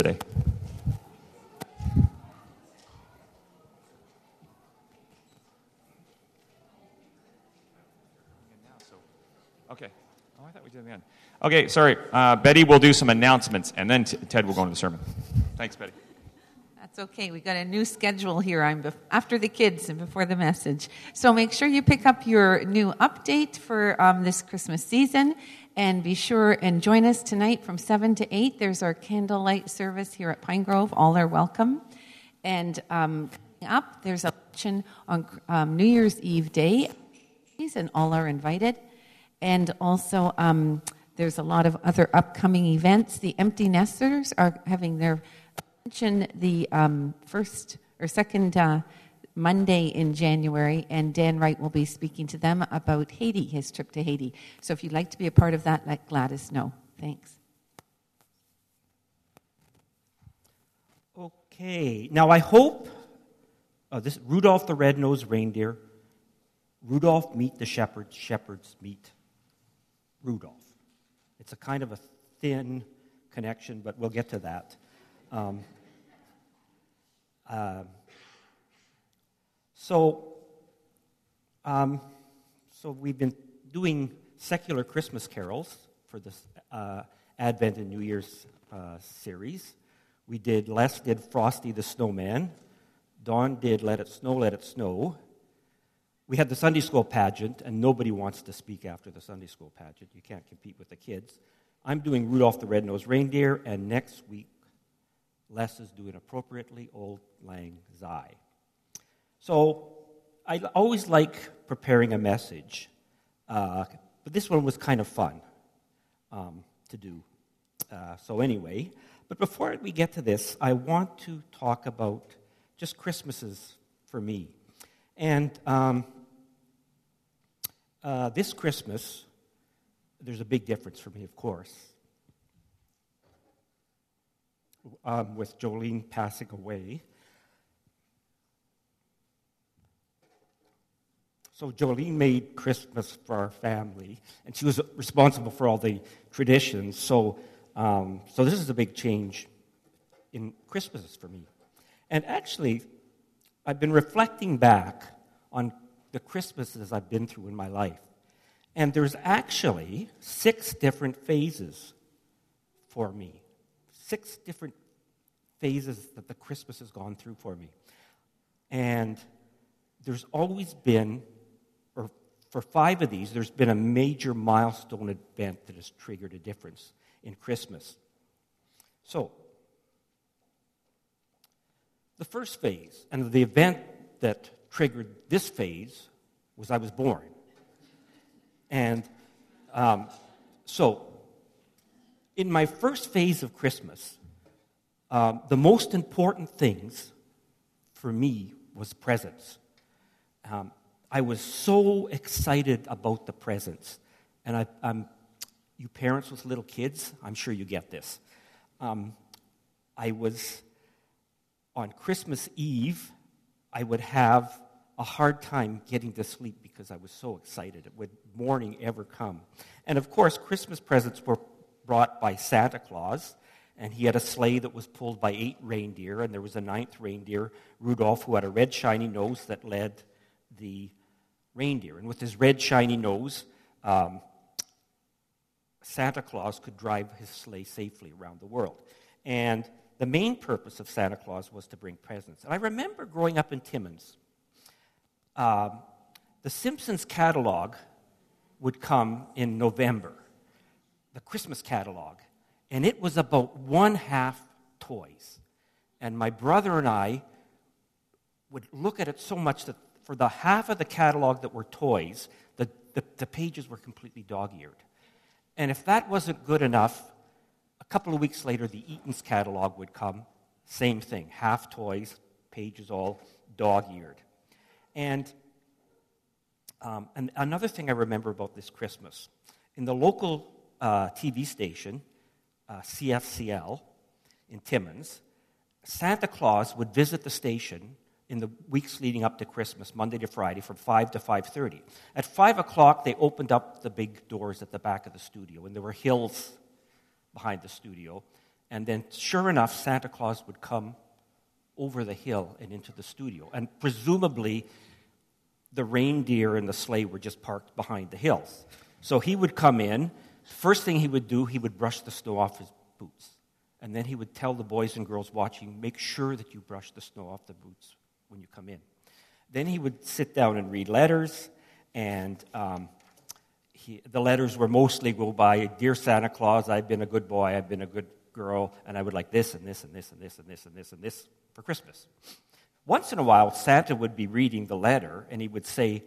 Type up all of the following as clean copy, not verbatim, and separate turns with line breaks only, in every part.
today. Okay. Oh, I thought we did it at the end. Okay, sorry. Betty will do some announcements, and then Ted will go into the sermon. Thanks, Betty.
That's okay. We got a new schedule here. I'm after the kids and before the message. So make sure you pick up your new update for this Christmas season, and be sure and join us tonight from 7 to 8. There's our candlelight service here at Pine Grove. All are welcome. And up there's a luncheon on New Year's Eve day, and all are invited. And also, there's a lot of other upcoming events. The Empty Nesters are having their luncheon the first or second Monday in January, and Dan Wright will be speaking to them about Haiti, his trip to Haiti. So if you'd like to be a part of that, let Gladys know. Thanks.
Okay. Now, I hope this Rudolph the Red-Nosed Reindeer, Rudolph meet the shepherds, shepherds meet Rudolph. It's a kind of a thin connection, but we'll get to that. So we've been doing secular Christmas carols for this Advent and New Year's series. Les did Frosty the Snowman. Dawn did Let It Snow, Let It Snow. We had the Sunday school pageant, and nobody wants to speak after the Sunday school pageant. You can't compete with the kids. I'm doing Rudolph the Red-Nosed Reindeer, and next week, Les is doing Appropriately Auld Lang Syne. So I always like preparing a message, but this one was kind of fun to do. So anyway, but before we get to this, I want to talk about just Christmases for me. And this Christmas, there's a big difference for me, of course, with Jolene passing away. So Jolene made Christmas for our family, and she was responsible for all the traditions. So this is a big change in Christmases for me. And actually, I've been reflecting back on the Christmases I've been through in my life. And there's actually 6 different phases for me. 6 different phases that the Christmas has gone through for me. And there's always been, or for 5 of these, there's been a major milestone event that has triggered a difference in Christmas. So, the first phase, and the event that triggered this phase, was I was born. And so, in my first phase of Christmas, the most important things for me was presents. I was so excited about the presents. And you parents with little kids, I'm sure you get this. I was, on Christmas Eve, I would have a hard time getting to sleep because I was so excited. Would morning ever come? And of course, Christmas presents were brought by Santa Claus, and he had a sleigh that was pulled by 8 reindeer, and there was a 9th reindeer, Rudolph, who had a red shiny nose that led the reindeer. And with his red shiny nose, Santa Claus could drive his sleigh safely around the world. And the main purpose of Santa Claus was to bring presents. And I remember growing up in Timmins, the Simpsons catalog would come in November, the Christmas catalog, and it was about 1/2 toys. And my brother and I would look at it so much that for the half of the catalog that were toys, the pages were completely dog-eared. And if that wasn't good enough, a couple of weeks later, the Eaton's catalog would come. Same thing, half toys, pages all dog-eared. And another thing I remember about this Christmas, in the local TV station, CFCL in Timmins, Santa Claus would visit the station in the weeks leading up to Christmas, Monday to Friday, from 5 to 5:30. At 5 o'clock, they opened up the big doors at the back of the studio, and there were hills behind the studio. And then, sure enough, Santa Claus would come over the hill and into the studio. And presumably, the reindeer and the sleigh were just parked behind the hills. So he would come in. First thing he would do, he would brush the snow off his boots. And then he would tell the boys and girls watching, make sure that you brush the snow off the boots when you come in. Then he would sit down and read letters, and the letters were mostly go by, Dear Santa Claus, I've been a good boy, I've been a good girl, and I would like this and this and this and this and this and this and this for Christmas. Once in a while, Santa would be reading the letter, and he would say,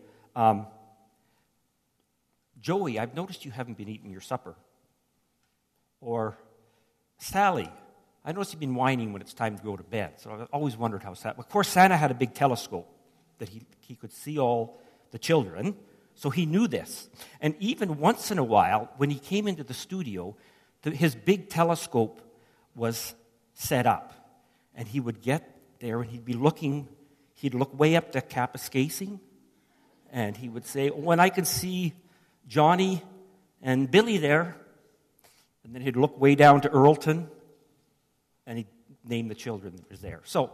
Joey, I've noticed you haven't been eating your supper. Or, Sally, I noticed you've been whining when it's time to go to bed. So I've always wondered how Santa... Of course, Santa had a big telescope that he could see all the children, so he knew this. And even once in a while, when he came into the studio, his big telescope was set up. And he would get there and he'd look way up to Kapuskasing, and he would say, when I can see Johnny and Billy there. And then he'd look way down to Earlton, and he'd name the children that was there. So,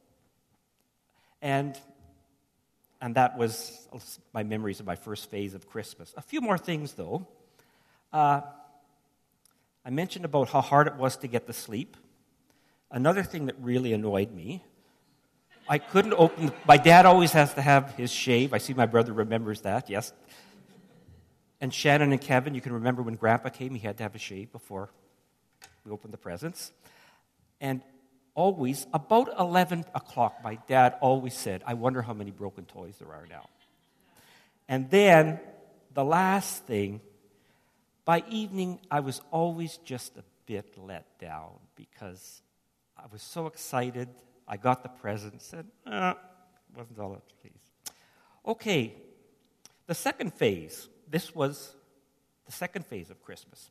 and that was my memories of my first phase of Christmas. A few more things, though. I mentioned about how hard it was to get to sleep. Another thing that really annoyed me, I couldn't open... My dad always has to have his shave. I see my brother remembers that, yes. And Shannon and Kevin, you can remember when Grandpa came, he had to have a shave before we opened the presents. And always, about 11 o'clock, my dad always said, I wonder how many broken toys there are now. And then, the last thing, by evening, I was always just a bit let down because I was so excited. I got the presents and wasn't all that pleased. Okay, the second phase. This was the second phase of Christmas.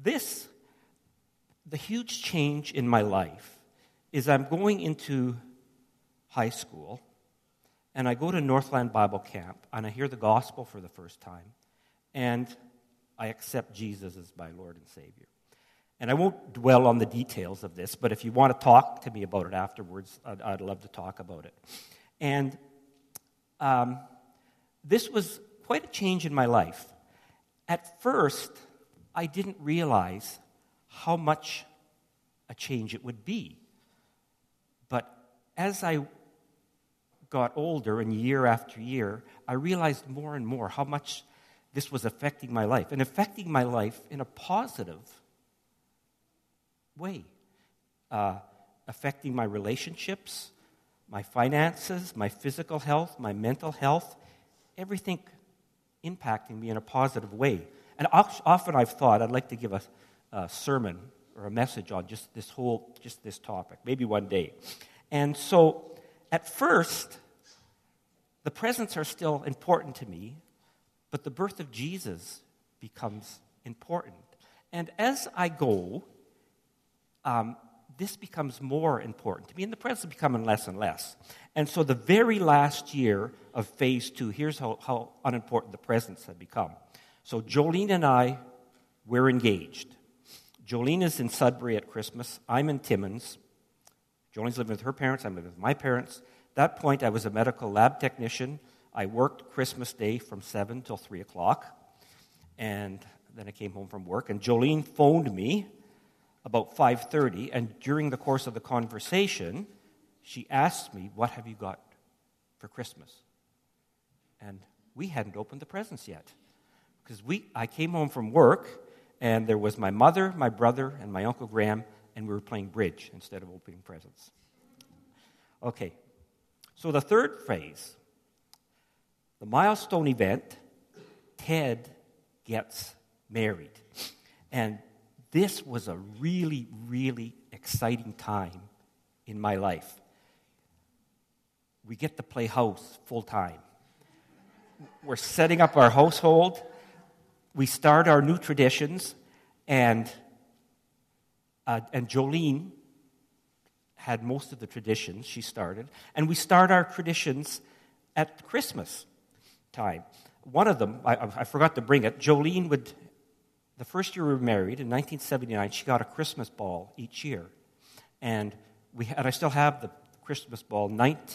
The huge change in my life is I'm going into high school, and I go to Northland Bible Camp, and I hear the gospel for the first time, and I accept Jesus as my Lord and Savior. And I won't dwell on the details of this, but if you want to talk to me about it afterwards, I'd love to talk about it. And this was quite a change in my life. At first, I didn't realize how much a change it would be. But as I got older and year after year, I realized more and more how much this was affecting my life, and affecting my life in a positive way. Affecting my relationships, my finances, my physical health, my mental health, everything impacting me in a positive way. And often I've thought I'd like to give a sermon or a message on just this topic, maybe one day. And so, at first, the presents are still important to me, but the birth of Jesus becomes important. And as I go, this becomes more important to me, and the presents are becoming less and less. And so the very last year of phase 2, here's how unimportant the presents have become. So Jolene and I, we're engaged. Jolene is in Sudbury at Christmas. I'm in Timmins. Jolene's living with her parents. I'm living with my parents. At that point, I was a medical lab technician. I worked Christmas Day from 7 till 3 o'clock. And then I came home from work. And Jolene phoned me about 5:30. And during the course of the conversation, she asked me, what have you got for Christmas? And we hadn't opened the presents yet. Because I came home from work, and there was my mother, my brother, and my Uncle Graham, and we were playing bridge instead of opening presents. Okay, so the third phase, the milestone event, Ted gets married. And this was a really, really exciting time in my life. We get to play house full time. We're setting up our household. We start our new traditions, and Jolene had most of the traditions she started, and we start our traditions at Christmas time. One of them, I forgot to bring it, Jolene would the first year we were married, in 1979, she got a Christmas ball each year. And I still have the Christmas ball,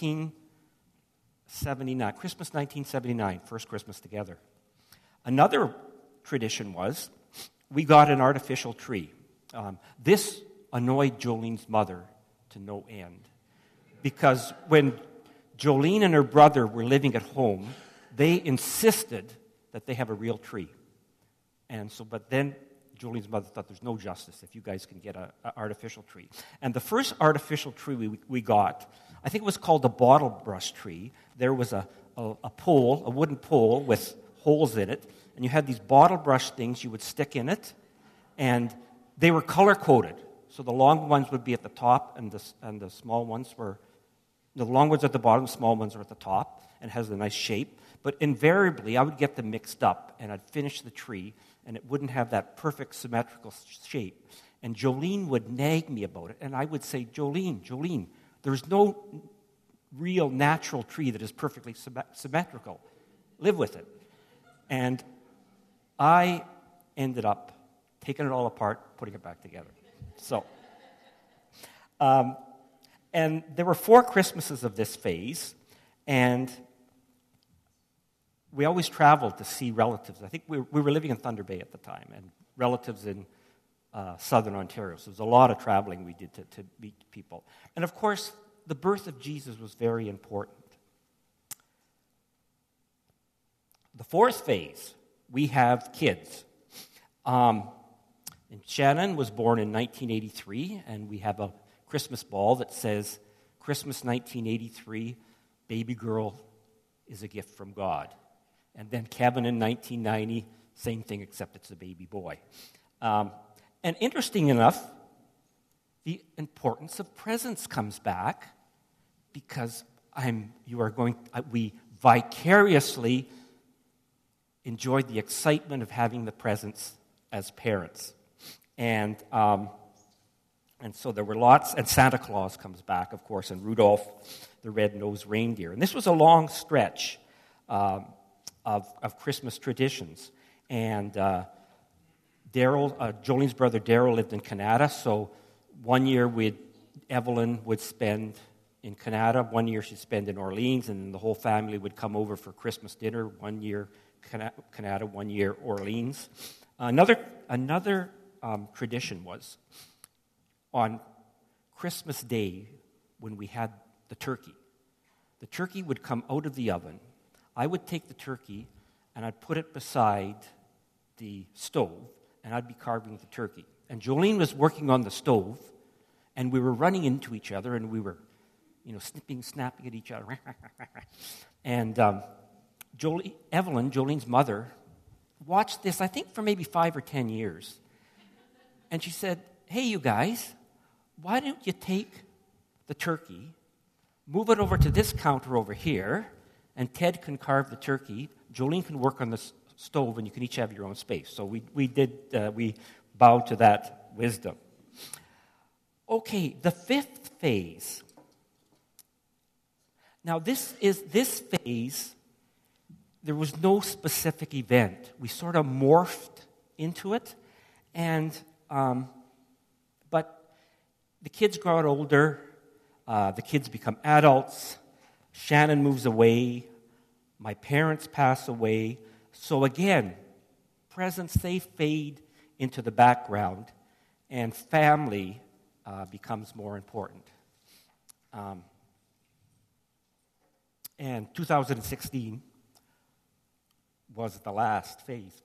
1979, Christmas 1979, first Christmas together. Another tradition was we got an artificial tree. This annoyed Jolene's mother to no end. Because when Jolene and her brother were living at home, they insisted that they have a real tree. But then Jolene's mother thought there's no justice if you guys can get an artificial tree. And the first artificial tree we got, I think it was called the bottle brush tree. There was a wooden pole with holes in it, and you had these bottle brush things you would stick in it, and they were color-coded. So the long ones would be at the top, and the small ones were, the long ones at the bottom, the small ones are at the top, and has a nice shape. But invariably, I would get them mixed up, and I'd finish the tree, and it wouldn't have that perfect symmetrical shape. And Jolene would nag me about it, and I would say, Jolene, there's no real natural tree that is perfectly symmetrical. Live with it. And I ended up taking it all apart, putting it back together. So, and there were 4 Christmases of this phase, and we always traveled to see relatives. I think we were living in Thunder Bay at the time, and relatives in southern Ontario. So there was a lot of traveling we did to meet people. And of course, the birth of Jesus was very important. The 4th phase, we have kids. And Shannon was born in 1983, and we have a Christmas ball that says, Christmas 1983, baby girl is a gift from God. And then Kevin in 1990, same thing except it's a baby boy. And interesting enough, the importance of presents comes back because we vicariously enjoyed the excitement of having the presents as parents. And so there were lots, and Santa Claus comes back, of course, and Rudolph the Red-Nosed Reindeer. And this was a long stretch of Christmas traditions. And Jolene's brother Daryl lived in Canada, so one year Evelyn would spend in Canada, one year she'd spend in Orleans, and then the whole family would come over for Christmas dinner, one year Canada, one year Orleans. Another tradition was on Christmas Day when we had the turkey. The turkey would come out of the oven. I would take the turkey and I'd put it beside the stove, and I'd be carving the turkey. And Jolene was working on the stove, and we were running into each other, and we were, snapping at each other. And Evelyn, Jolene's mother, watched this, I think, for maybe 5 or 10 years. And she said, hey, you guys, why don't you take the turkey, move it over to this counter over here, and Ted can carve the turkey, Jolene can work on the stove, and you can each have your own space. So we bowed to that wisdom. Okay, the 5th phase. Now, this phase, there was no specific event. We sort of morphed into it, but the kids grow older, the kids become adults, Shannon moves away, my parents pass away, so again, presents, they fade into the background, and family becomes more important. And 2016 was the last phase.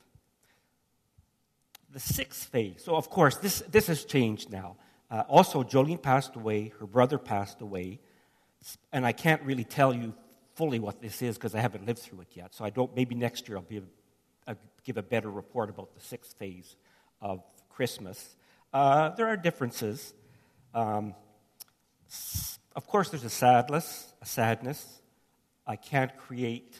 The 6th phase. So, of course, this has changed now. Also, Jolene passed away. Her brother passed away. And I can't really tell you fully what this is because I haven't lived through it yet. So maybe next year I'll give a better report about the 6th phase of Christmas. There are differences. Of course, there's a sadness. I can't create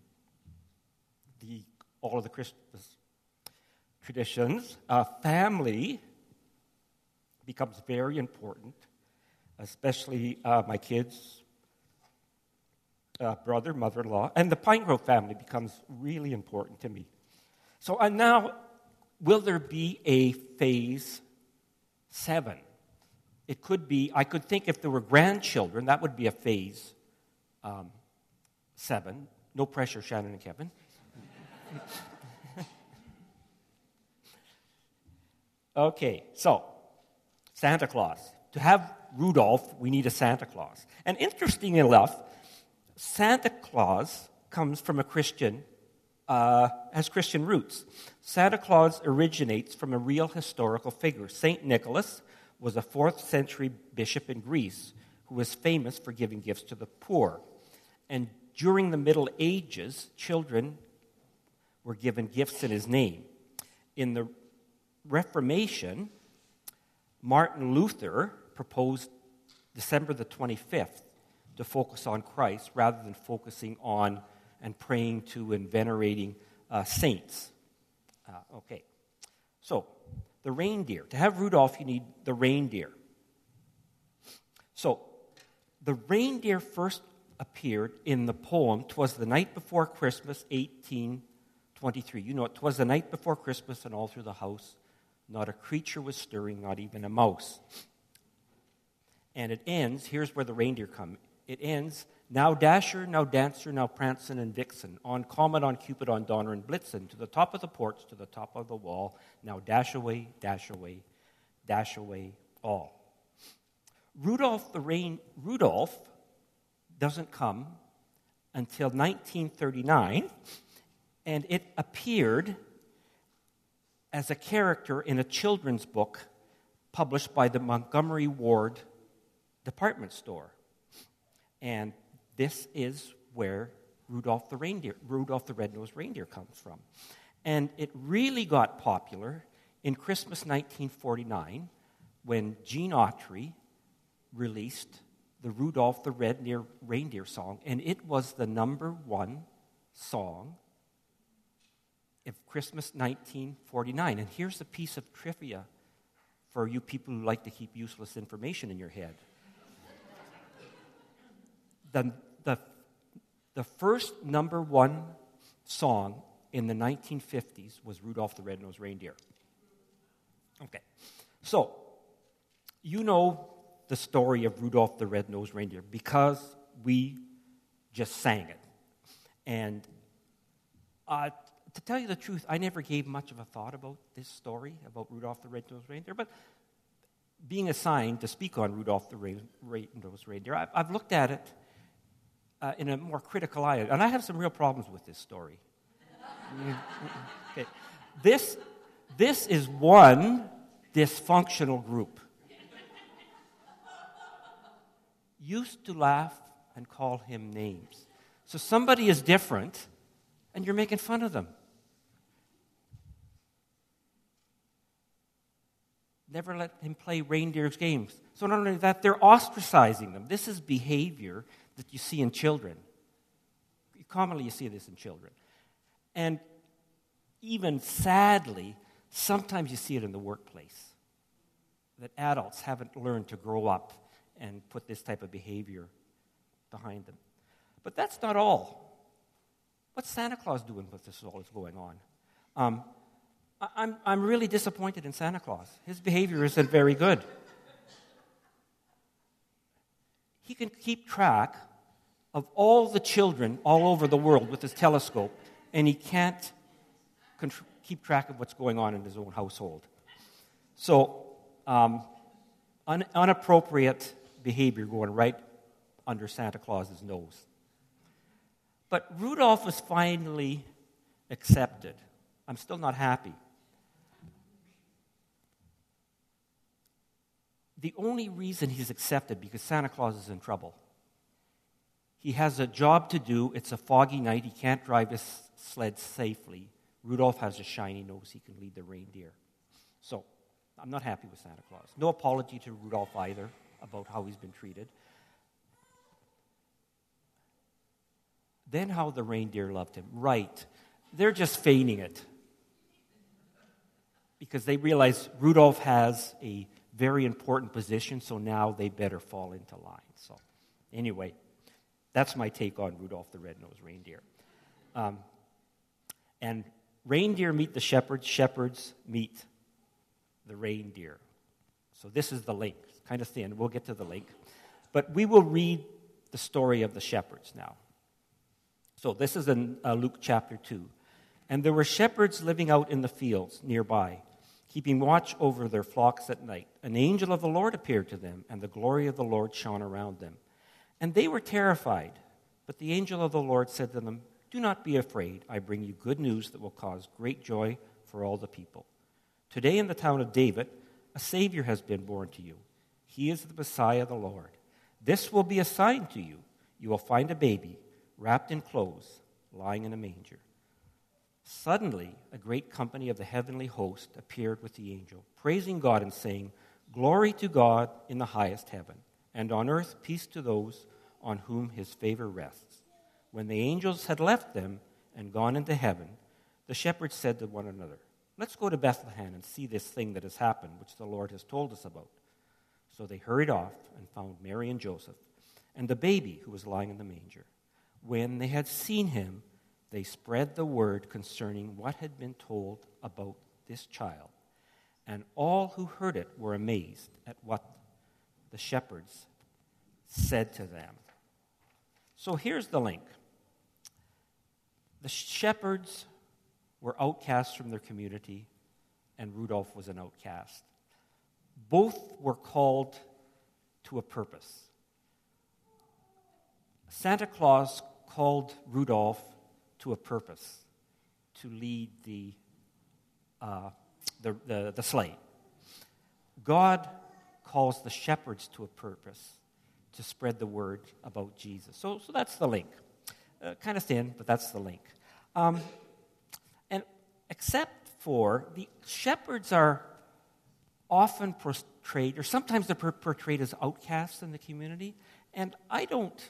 all of the Christmas traditions. Family becomes very important, especially my kids, brother, mother-in-law, and the Pine Grove family becomes really important to me. So now will there be a phase 7? It could be, I could think if there were grandchildren, that would be a phase 7. No pressure, Shannon and Kevin. Okay, so Santa Claus. To have Rudolph, we need a Santa Claus. And interesting enough, Santa Claus comes from a Christian, has Christian roots. Santa Claus originates from a real historical figure. St. Nicholas was a 4th century bishop in Greece who was famous for giving gifts to the poor. And during the Middle Ages, children were given gifts in his name. In the Reformation, Martin Luther proposed December the 25th to focus on Christ rather than focusing on and praying to and venerating saints. Okay, so the reindeer. To have Rudolph, you need the reindeer. So the reindeer first appeared in the poem, "'Twas the Night Before Christmas, 1823. You know, it was the night before Christmas, and all through the house, not a creature was stirring, not even a mouse. And it ends, here's where the reindeer come. It ends, now Dasher, now Dancer, now Prancin' and Vixen, on Comet, on Cupid, on Donner and Blitzen, to the top of the porch, to the top of the wall, now dash away, all. Rudolph doesn't come until 1939, and it appeared as a character in a children's book published by the Montgomery Ward department store. And this is where Rudolph the Red-Nosed Reindeer comes from. And it really got popular in Christmas 1949 when Gene Autry released the Rudolph the Red-Nosed Reindeer song, and it was the #1 song of Christmas 1949. And here's a piece of trivia for you people who like to keep useless information in your head. The first #1 song in the 1950s was Rudolph the Red-Nosed Reindeer. Okay, so you know the story of Rudolph the Red-Nosed Reindeer because we just sang it. And to tell you the truth, I never gave much of a thought about this story, about Rudolph the Red-Nosed Reindeer, but being assigned to speak on Rudolph the Red-Nosed Reindeer, I've looked at it in a more critical eye, and I have some real problems with this story. Okay. This is one dysfunctional group. Used to laugh and call him names. So somebody is different, and you're making fun of them. Never let him play reindeer's games. So not only that, they're ostracizing them. This is behavior that you see in children. Commonly you see this in children. And even sadly, sometimes you see it in the workplace. That adults haven't learned to grow up and put this type of behavior behind them. But that's not all. What's Santa Claus doing with this all that's going on? I'm really disappointed in Santa Claus. His behavior isn't very good. He can keep track of all the children all over the world with his telescope, and he can't keep track of what's going on in his own household. So, unappropriate behavior going right under Santa Claus's nose. But Rudolph was finally accepted. I'm still not happy. The only reason he's accepted because Santa Claus is in trouble. He has a job to do. It's a foggy night. He can't drive his sled safely. Rudolph has a shiny nose. He can lead the reindeer. So, I'm not happy with Santa Claus. No apology to Rudolph either about how he's been treated. Then how the reindeer loved him. Right. They're just feigning it. Because they realize Rudolph has a very important position, so now they better fall into line. So, anyway, that's my take on Rudolph the Red-Nosed Reindeer. And reindeer meet the shepherds, shepherds meet the reindeer. So this is the link. It's kind of thin. We'll get to the link. But we will read the story of the shepherds now. So this is in Luke chapter 2. And there were shepherds living out in the fields nearby, keeping watch over their flocks at night. An angel of the Lord appeared to them, and the glory of the Lord shone around them. And they were terrified. But the angel of the Lord said to them, "Do not be afraid. I bring you good news that will cause great joy for all the people. Today in the town of David, a Savior has been born to you. He is the Messiah, the Lord. This will be a sign to you. You will find a baby wrapped in clothes, lying in a manger." Suddenly, a great company of the heavenly host appeared with the angel, praising God and saying, "Glory to God in the highest heaven, and on earth peace to those on whom his favor rests." When the angels had left them and gone into heaven, the shepherds said to one another, "Let's go to Bethlehem and see this thing that has happened, which the Lord has told us about." So they hurried off and found Mary and Joseph and the baby who was lying in the manger. When they had seen him, they spread the word concerning what had been told about this child. And all who heard it were amazed at what the shepherds said to them. So here's the link. The shepherds were outcasts from their community, and Rudolph was an outcast. Both were called to a purpose. Santa Claus called Rudolph to a purpose, to lead the sleigh. God calls the shepherds to a purpose, to spread the word about Jesus. So that's the link. Kind of thin, but that's the link. And except for the shepherds are often portrayed, or sometimes they're portrayed as outcasts in the community, and I don't.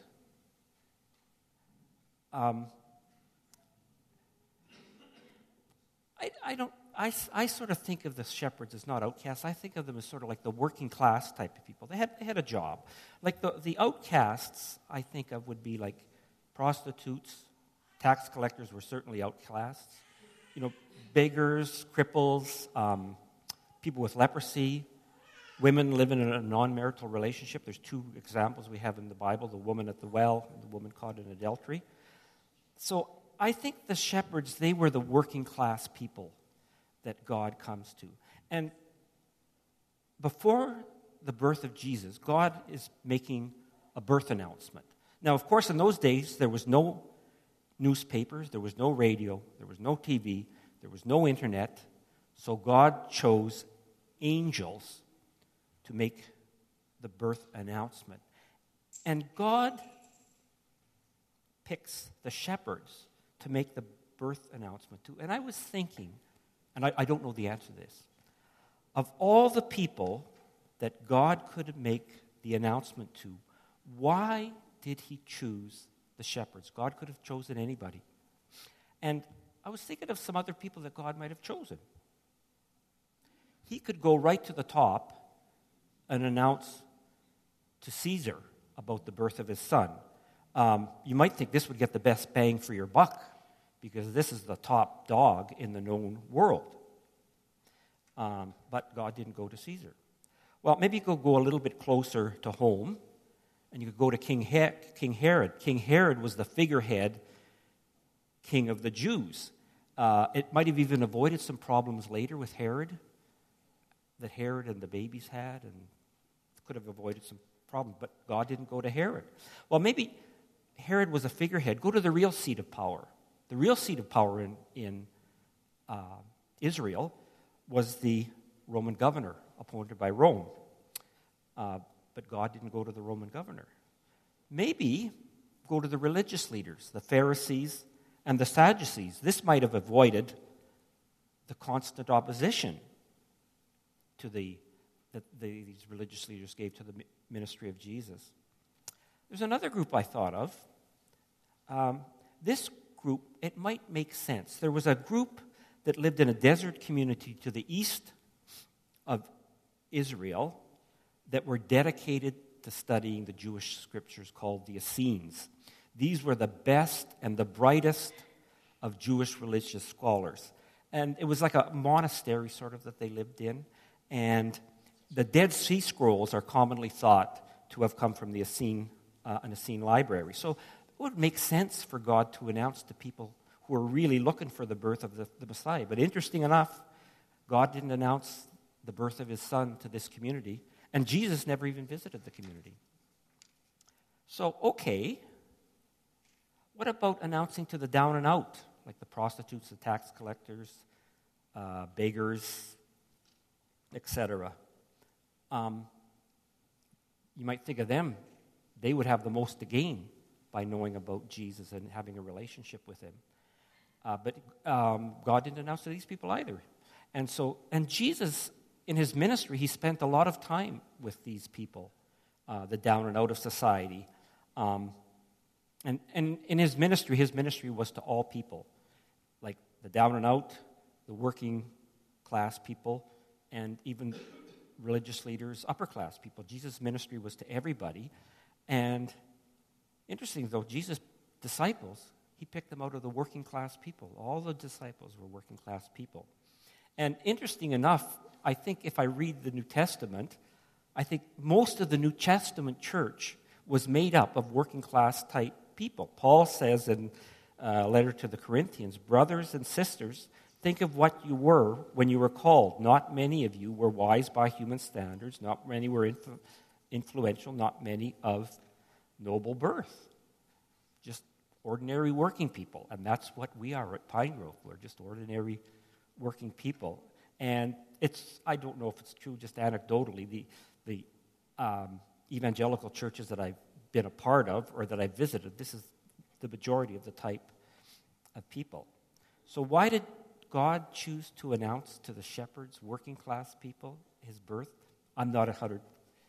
I sort of think of the shepherds as not outcasts. I think of them as sort of like the working class type of people. They had a job. Like the outcasts, I think of would be like prostitutes, tax collectors were certainly outcasts. Beggars, cripples, people with leprosy, women living in a non-marital relationship. There's two examples we have in the Bible, the woman at the well and the woman caught in adultery. So I think the shepherds, they were the working class people that God comes to. And before the birth of Jesus, God is making a birth announcement. Now, of course, in those days, there was no newspapers, there was no radio, there was no TV, there was no internet. So God chose angels to make the birth announcement. And God picks the shepherds to make the birth announcement too. And I was thinking, and I don't know the answer to this, of all the people that God could make the announcement to, why did he choose the shepherds? God could have chosen anybody. And I was thinking of some other people that God might have chosen. He could go right to the top and announce to Caesar about the birth of his son. You might think this would get the best bang for your buck because this is the top dog in the known world. But God didn't go to Caesar. Well, maybe you could go a little bit closer to home, and you could go to King Herod. King Herod was the figurehead king of the Jews. It might have even avoided some problems later with Herod, that Herod and the babies had, and could have avoided some problems, but God didn't go to Herod. Well, maybe Herod was a figurehead. Go to the real seat of power. The real seat of power in Israel was the Roman governor appointed by Rome. But God didn't go to the Roman governor. Maybe go to the religious leaders, the Pharisees and the Sadducees. This might have avoided the constant opposition to these religious leaders gave to the ministry of Jesus. There's another group I thought of. This group, it might make sense. There was a group that lived in a desert community to the east of Israel that were dedicated to studying the Jewish scriptures called the Essenes. These were the best and the brightest of Jewish religious scholars. And it was like a monastery sort of that they lived in. And the Dead Sea Scrolls are commonly thought to have come from the an Essene library. So it would make sense for God to announce to people who are really looking for the birth of the Messiah. But interesting enough, God didn't announce the birth of his son to this community, and Jesus never even visited the community. So, okay, what about announcing to the down and out, like the prostitutes, the tax collectors, beggars, etc.? You might think of them. They would have the most to gain by knowing about Jesus and having a relationship with him. But God didn't announce to these people either. And Jesus, in his ministry, he spent a lot of time with these people, the down and out of society. And in his ministry was to all people, like the down and out, the working class people, and even religious leaders, upper class people. Jesus' ministry was to everybody. And interesting, though, Jesus' disciples, he picked them out of the working class people. All the disciples were working class people. And interesting enough, I think if I read the New Testament, I think most of the New Testament church was made up of working class type people. Paul says in a letter to the Corinthians, brothers and sisters, think of what you were when you were called. Not many of you were wise by human standards. Not many were influential. Not many of noble birth. Just ordinary working people. And that's what we are at Pine Grove. We're just ordinary working people. And I don't know if it's true, just anecdotally, the evangelical churches that I've been a part of or that I've visited, this is the majority of the type of people. So why did God choose to announce to the shepherds, working class people, his birth? I'm not 100%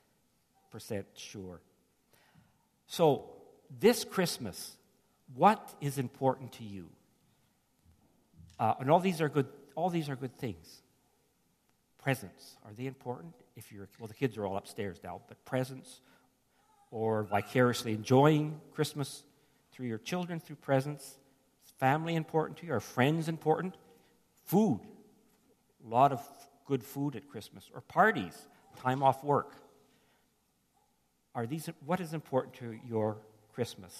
sure. So this Christmas, what is important to you? And all these are good things. Presents, are they important? The kids are all upstairs now, but presents or vicariously enjoying Christmas through your children, through presents. Is family important to you? Are friends important? Food, a lot of good food at Christmas. Or parties, time off work. What is important to your Christmas?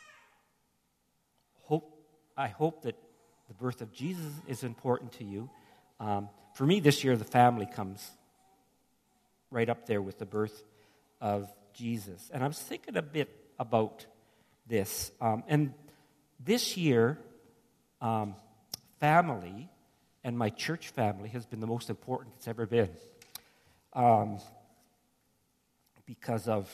I hope that the birth of Jesus is important to you. For me this year, the family comes right up there with the birth of Jesus. And I was thinking a bit about this. And this year, family and my church family has been the most important it's ever been. Because of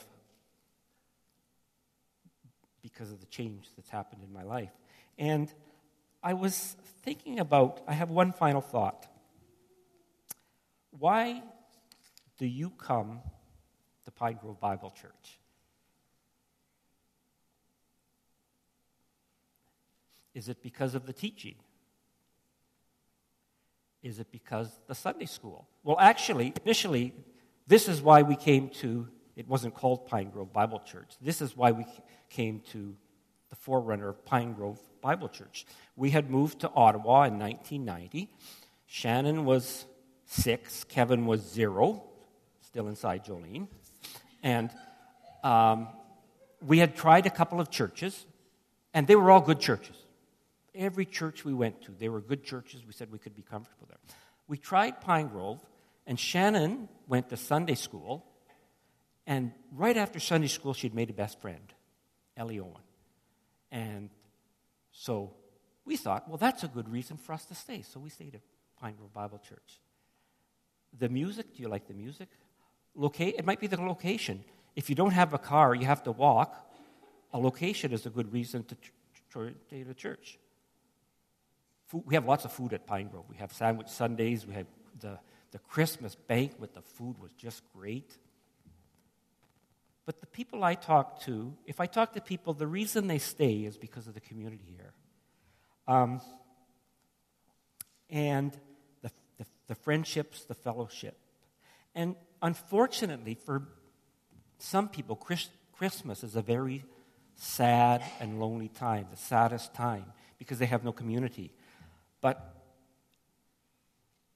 the change that's happened in my life. And I was thinking I have one final thought. Why do you come to Pine Grove Bible Church? Is it because of the teaching? Is it because the Sunday school? Well, actually, initially, this is why we came to, it wasn't called Pine Grove Bible Church. This is why we came to the forerunner of Pine Grove Bible Church. We had moved to Ottawa in 1990. Shannon was 6, Kevin was 0, still inside Jolene. And we had tried a couple of churches, and they were all good churches. Every church we went to, they were good churches. We said we could be comfortable there. We tried Pine Grove, and Shannon went to Sunday school, and right after Sunday school, she'd made a best friend, Ellie Owen. And so we thought, well, that's a good reason for us to stay. So we stayed at Pine Grove Bible Church. The music, do you like the music? It might be the location. If you don't have a car, you have to walk. A location is a good reason to stay to church. Food, we have lots of food at Pine Grove. We have sandwich Sundays. We have the Christmas banquet. The food was just great. But the people I talk to, if I talk to people, the reason they stay is because of the community here. And the friendships, the fellowship. And unfortunately, for some people, Christmas is a very sad and lonely time, the saddest time, because they have no community. But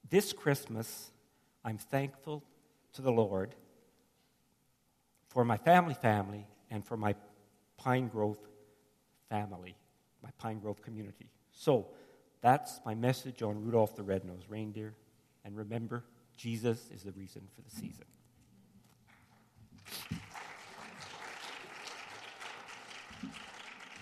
this Christmas, I'm thankful to the Lord for my family, and for my Pine Grove family, my Pine Grove community. So that's my message on Rudolph the Red-Nosed Reindeer. And remember, Jesus is the reason for the season.